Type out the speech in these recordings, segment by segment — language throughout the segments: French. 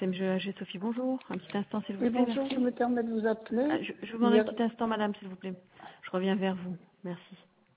MGAG Sophie, bonjour. Un petit instant, s'il vous Oui, plaît, bonjour, merci. je me permets de vous appeler. Je vous demande un petit instant, madame, s'il vous plaît. Je reviens vers vous. Merci.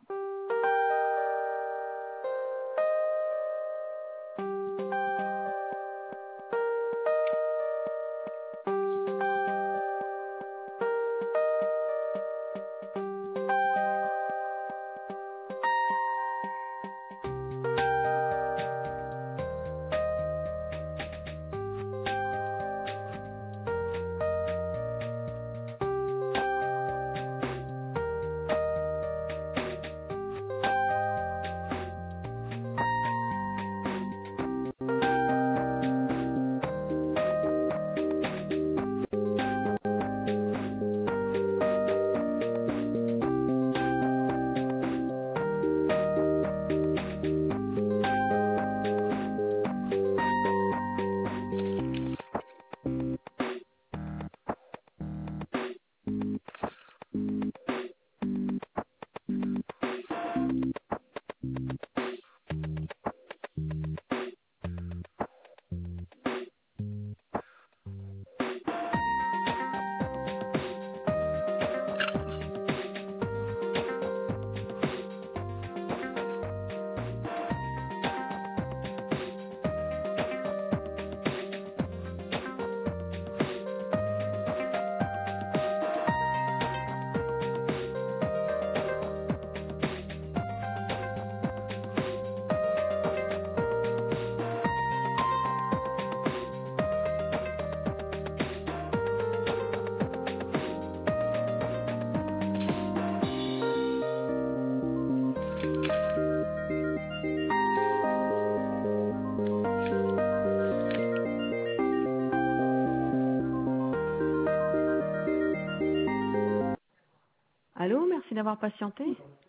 Allô, merci d'avoir patienté.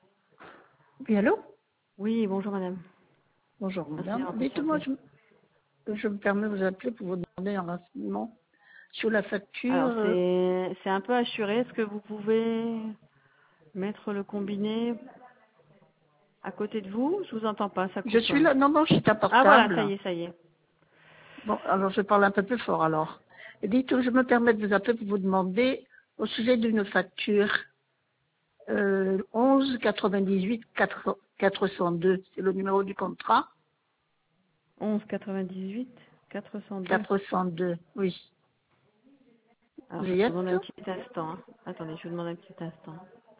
Oui, allô? Oui, bonjour, madame. Bonjour, Merci madame. d'avoir Dites-moi, patienté. je me permets de vous appeler pour vous demander un renseignement sur la facture. Alors, c'est un peu assuré. Est-ce que vous pouvez mettre le combiné à côté de vous? Je vous entends pas, ça Je coupe. suis là, non, non, je suis à Ah, voilà, portable. ça y est, ça y est. Bon, alors je parle un peu plus fort alors. Et dites, je me permets de vous appeler pour vous demander au sujet d'une facture 11 98 402, c'est le numéro du contrat. 11 98 402. 402, oui. Alors, Vous je y vous demande êtes? un petit instant. Hein. Attendez, je vous demande un petit instant.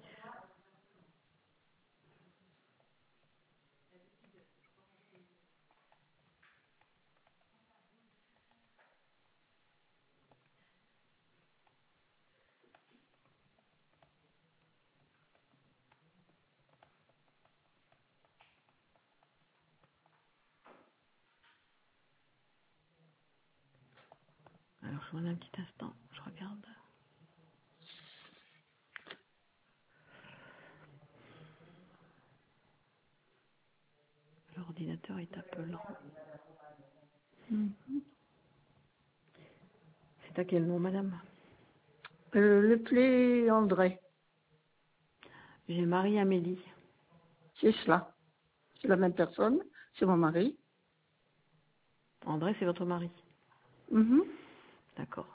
Alors, je vous demande un petit instant. Je regarde. L'ordinateur est un peu lent. C'est à quel nom, madame? Le Play André, J'ai Marie-Amélie. c'est cela. C'est la même personne, c'est mon mari. André, c'est votre mari. Mhm. D'accord.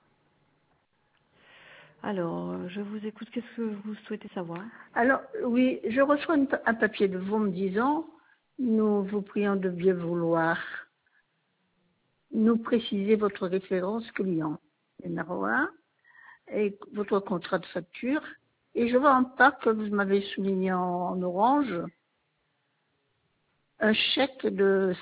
Alors, je vous écoute. Qu'est-ce que vous souhaitez savoir? Alors, oui, je reçois un papier de vous me disant, nous vous prions de bien vouloir nous préciser votre référence client, numéro 1, et votre contrat de facture. Et je vois en bas que vous m'avez souligné en orange un chèque de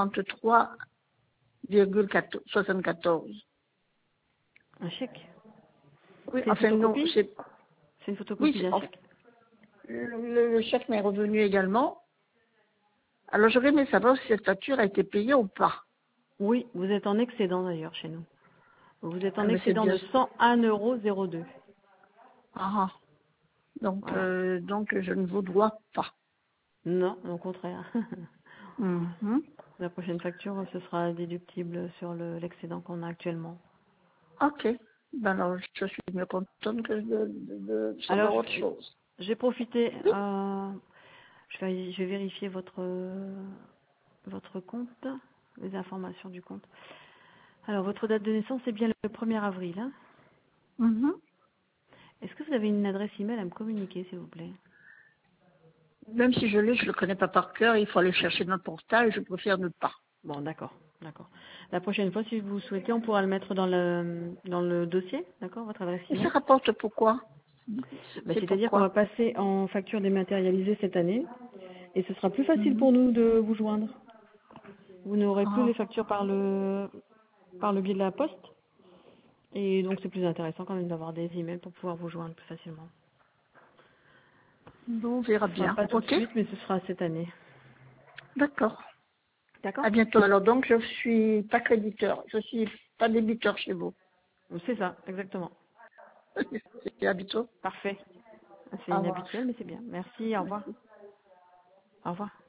143,74. Un chèque? Oui, C'est une enfin non, photocopie? c'est... C'est une Oui, photocopie d'un chèque. le chèque m'est revenu également. Alors j'aurais aimé savoir si cette facture a été payée ou pas. Oui, vous êtes en excédent d'ailleurs chez nous. Vous êtes Ah, en mais c'est excédent bien. de 101,02 €. Ah, ah. Voilà. Donc je ne vous dois pas. Non, au contraire. Mhm. La prochaine facture, ce sera déductible sur l'excédent qu'on a actuellement. Ok. Ben alors, je suis mieux contente que de Alors, savoir autre chose. j'ai profité, Oui. je vais vérifier votre compte, les informations du compte. Alors, votre date de naissance, c'est bien le 1er avril. Hein. Mhm. Est-ce que vous avez une adresse email à me communiquer, s'il vous plaît? Même si je l'ai, je ne le connais pas par cœur. Il faut aller chercher dans le portail. Je préfère ne pas. Bon, d'accord, d'accord. La prochaine fois, si vous souhaitez, on pourra le mettre dans le dossier, d'accord, votre adresse Et ça email. rapporte pourquoi? C'est C'est-à-dire qu'on va pourquoi? passer en facture dématérialisée cette année, et ce sera plus facile Mhm. pour nous de vous joindre. Vous n'aurez plus Ah. les factures par le biais de la poste, et donc c'est plus intéressant quand même d'avoir des emails pour pouvoir vous joindre plus facilement. Bon, on verra Ce sera bien. pas tout de Ok? suite, mais ce sera cette année. D'accord. D'accord? À bientôt. Alors donc, je suis pas créditeur. Je suis pas débiteur chez vous. C'est ça, exactement. À bientôt. Parfait. C'est Au revoir. inhabituel, mais c'est bien. Merci, au revoir. Au revoir.